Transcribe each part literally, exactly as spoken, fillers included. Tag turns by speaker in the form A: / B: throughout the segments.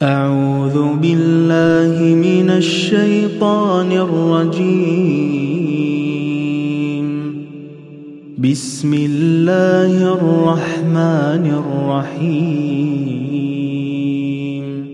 A: أعوذ بالله من الشيطان الرجيم. بسم الله الرحمن الرحيم.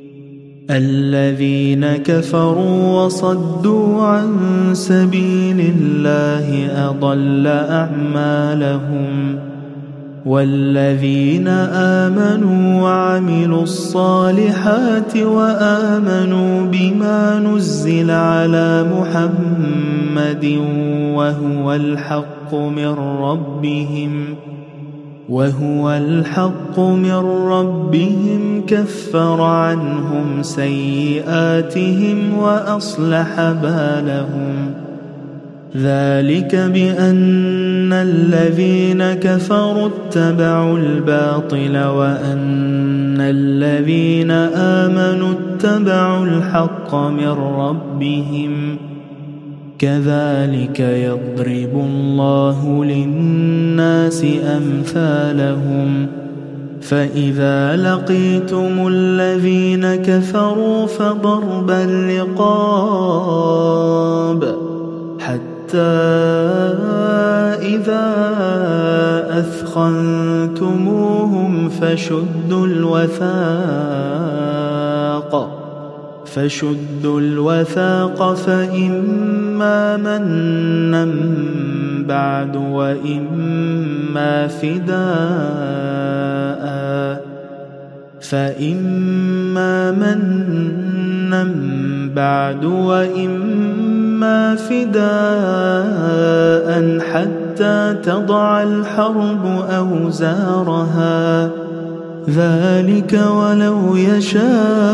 A: الذين كفروا وصدوا عن سبيل الله أضل أعمالهم، والذين آمنوا وعملوا الصالحات وآمنوا بما نزل على محمد وهو الحق من ربهم وهو الحق من ربهم كفر عنهم سيئاتهم وأصلح بالهم. ذلك بأن الذين كفروا اتبعوا الباطل وأن الذين آمنوا اتبعوا الحق من ربهم. كذلك يضرب الله للناس أمثالهم. فإذا لقيتم الذين كفروا فضرب الرقاب حتى إذا أثخنتموهم فشدوا الوثاق فشدوا الوثاق فإما منا بعد وإما فداء فإما منا بعد وإما فداء حتى تضع الحرب أوزارها. ذلك ولو يشاء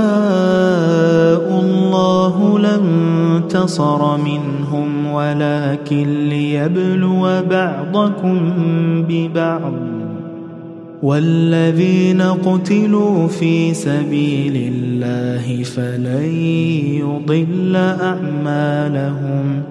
A: الله لانتصر منهم ولكن ليبلو بعضكم ببعض. والذين قتلوا في سبيل الله فلن يضل أعمالهم.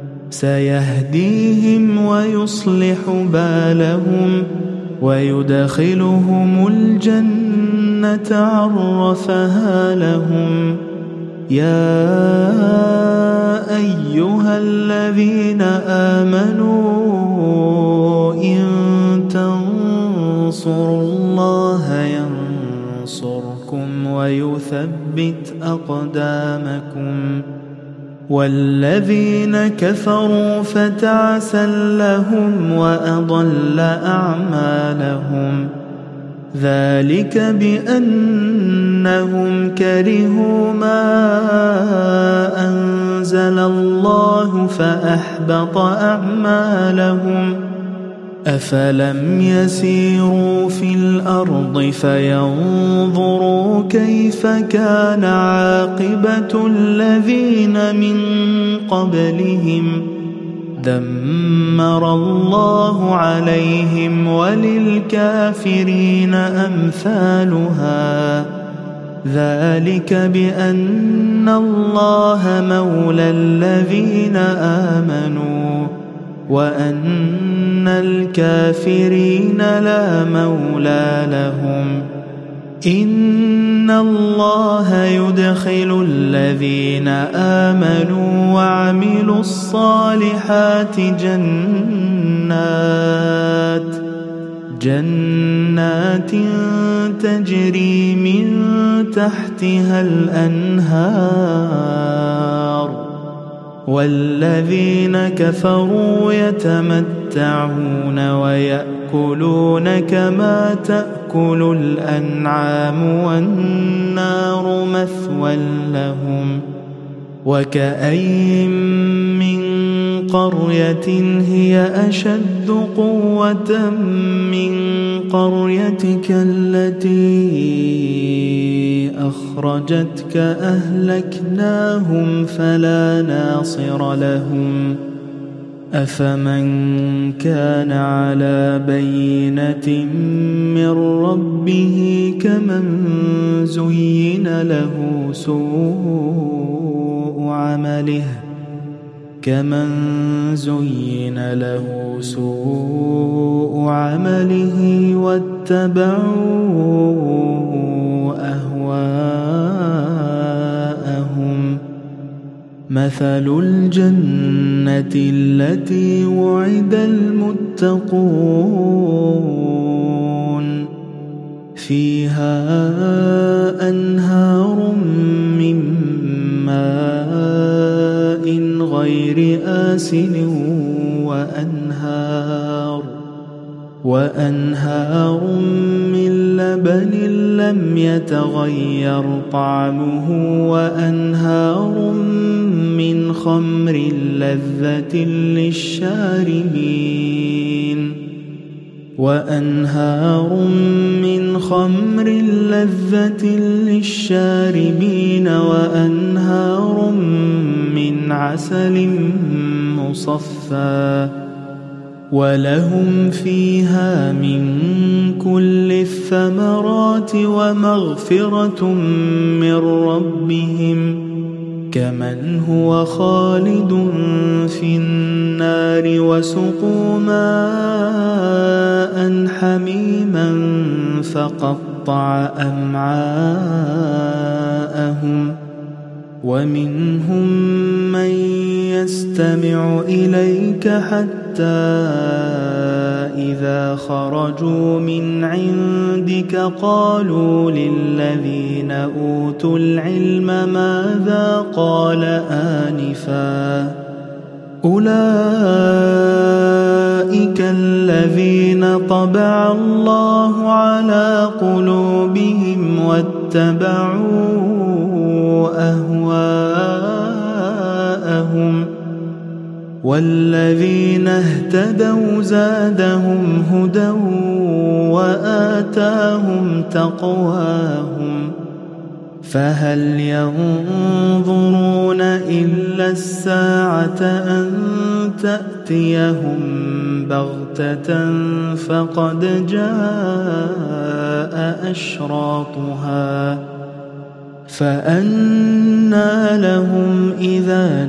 A: سيهديهم ويصلح بالهم ويدخلهم الجنة عرفها لهم. يا أيها الذين آمنوا إن تنصروا الله ينصركم ويثبت أقدامكم. والذين كفروا فتعسا لهم وأضل أعمالهم. ذلك بأنهم كرهوا ما أنزل الله فأحبط أعمالهم. أفلم يسيروا في الأرض فينظروا كيف كان عاقبة الذين من قبلهم. دمر الله عليهم وللكافرين أمثالها. ذلك بأن الله مولى الذين آمنوا وأن الكافرين لا مولى لهم. إن الله يدخل الذين آمنوا وعملوا الصالحات جنات جنات تجري من تحتها الأنهار. والذين كفروا يتمتعون ويأكلون كما تأكل الأنعام والنار مثوى لهم. وكأين من قرية هي أشد قوة من قريتك التي أخرجتك أهلكناهم فلا ناصر لهم. أفمن كان على بينة من ربه كمن زين له سوء عمله كمن زين له سوء عمله واتبعوا أهواءهم مثل الجنة التي وعد المتقون فيها أنهار من ماء غير آسن وأنهار وأنهار من لبن لم يتغير طعمه وأنهار من خمر لذة للشاربين وأنهار من خمر لذة للشاربين وأنهار من عسل مصفى ولهم فيها من كل الثمرات ومغفرة من ربهم كمن هو خالد في النار وسقوا ماء حميما فقطع أمعاءهم ومنهم من يستمع إليك حتى إذا خرجوا من عندك قالوا للذين أوتوا العلم ماذا قال آنفا أولئك الذين طبع الله على قلوبهم واتبعوا أهواءهم والذين اهتدوا زادهم هدى وآتاهم تقواهم فهل ينظرون إلا الساعة أن تأتيهم بغتة فقد جاء أشراطها فأنى لهم إذا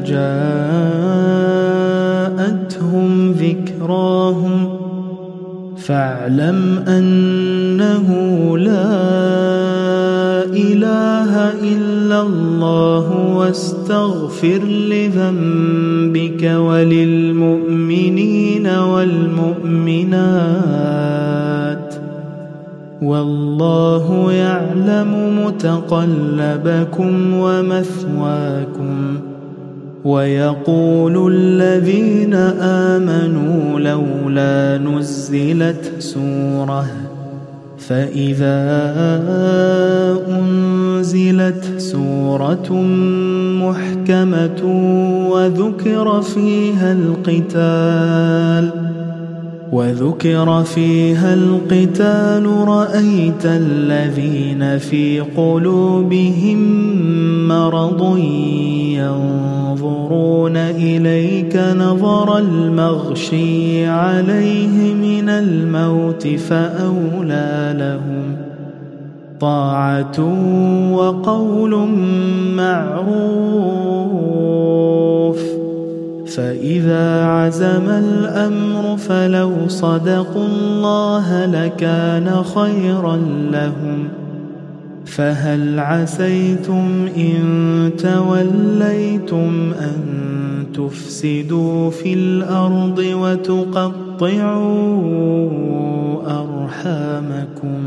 A: جاءتهم ذكراهم فاعلم أنه لا إله إلا الله واستغفر لذنبك وللمؤمنين والمؤمنات والله يعلم متقلبكم ومثواكم ويقول الذين آمنوا لولا نزلت سورة فإذا أنزلت سورة محكمة وذكر فيها القتال وذكر فيها القتال رأيت الذين في قلوبهم مرض ينظرون إليك نظر المغشي عليه من الموت فأولى لهم طاعة وقول معروف فإذا عزم الأمر فلو صدقوا الله لكان خيرا لهم فهل عسيتم إن توليتم أن تفسدوا في الأرض وتقطعوا أرحامكم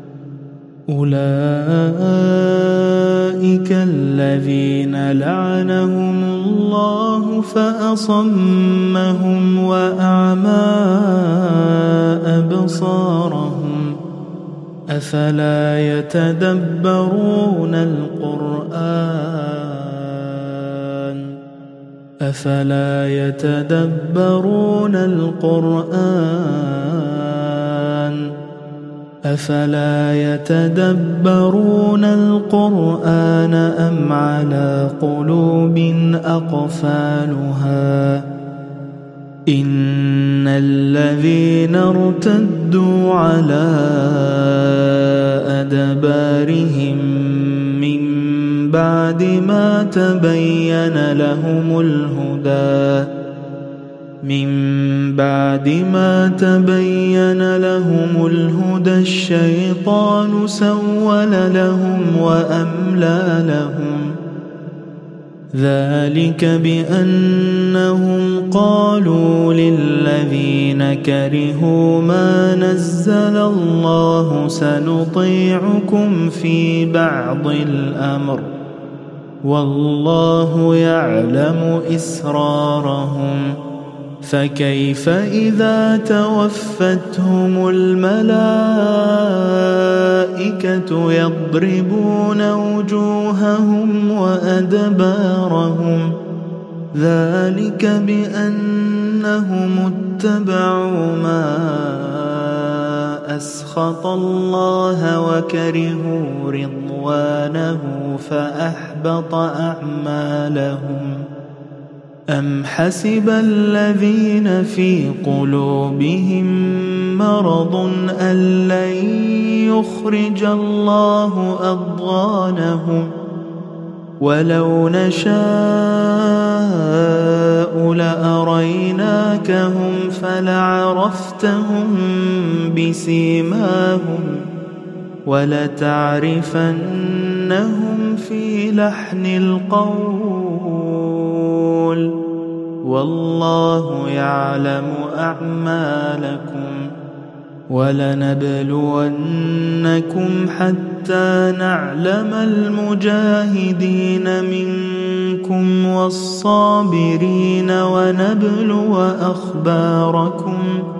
A: أولئك الذين لعنهم الله فأصمهم وأعمى أبصارهم أفلا يتدبرون القرآن أفلا يتدبرون القرآن أفلا يتدبرون القرآن أم على قلوب أقفالها إن الذين ارتدوا على أدبارهم من بعد ما تبين لهم الهدى من بعد ما تبين لهم الهدى الشيطان سول لهم وأملى لهم ذلك بأنهم قالوا للذين كرهوا ما نزل الله سنطيعكم في بعض الأمر والله يعلم إسرارهم فكيف إذا توفتهم الملائكة يضربون وجوههم وأدبارهم ذلك بأنهم اتبعوا ما أسخط الله وكرهوا رضوانه فأحبط أعمالهم أم حسب الذين في قلوبهم مرض أن لن يخرج الله أضغانهم ولو نشاء لأريناكهم فلعرفتهم بسيماهم ولتعرفنهم في لحن القول والله يعلم أعمالكم ولنبلونكم حتى نعلم المجاهدين منكم والصابرين ونبلو أخباركم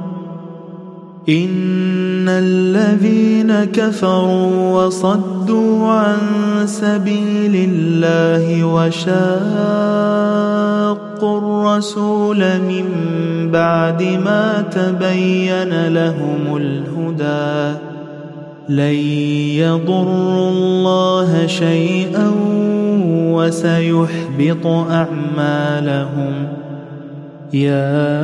A: إن الذين كفروا وصدوا عن سبيل الله وشاقوا الرسول من بعد ما تبين لهم الهدى لن يضروا الله شيئا وسيحبط أعمالهم يا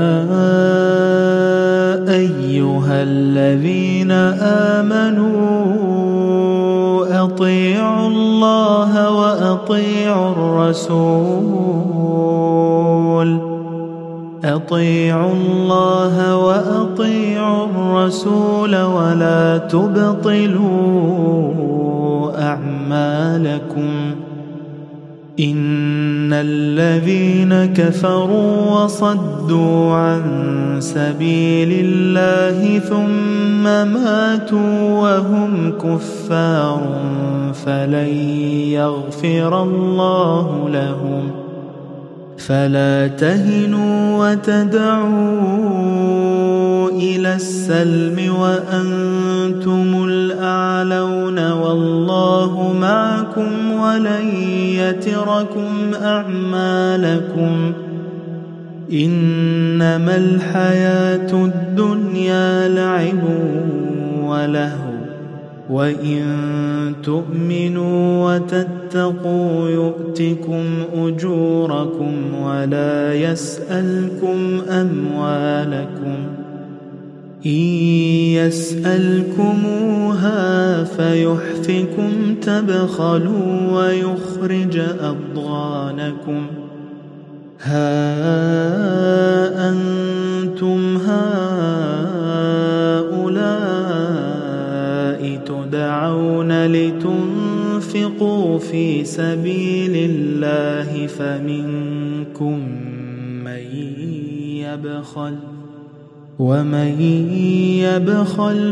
A: أيها الذين آمنوا أطيعوا الله وأطيعوا الرسول أطيعوا الله وأطيعوا الرسول ولا تبطلوا أعمالكم إن الذين كفروا وصدوا عن سبيل الله ثم ماتوا وهم كفار فلن يغفر الله لهم فلا تهنوا وتدعوا إلى السلم وأنتم الأعلون والله معكم ولن يتركم أعمالكم إنما الحياة الدنيا لعب ولهو وإن تؤمنوا وتتقوا يؤتكم أجوركم ولا يسألكم أموالكم إن يسألكموها فيحفكم تبخلوا ويخرج أضغانكم ها أنتم هؤلاء تدعون لتنفقوا في سبيل الله فمنكم من يبخل ومن يبخل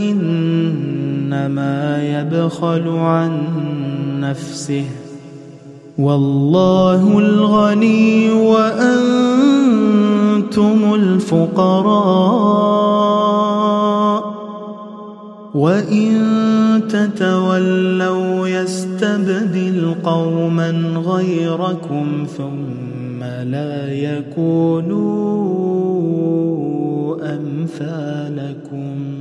A: فإنما يبخل عن نفسه والله الغني وأنتم الفقراء وإن تتولوا يستبدل قوما غيركم ثم لا يكونوا أمثالكم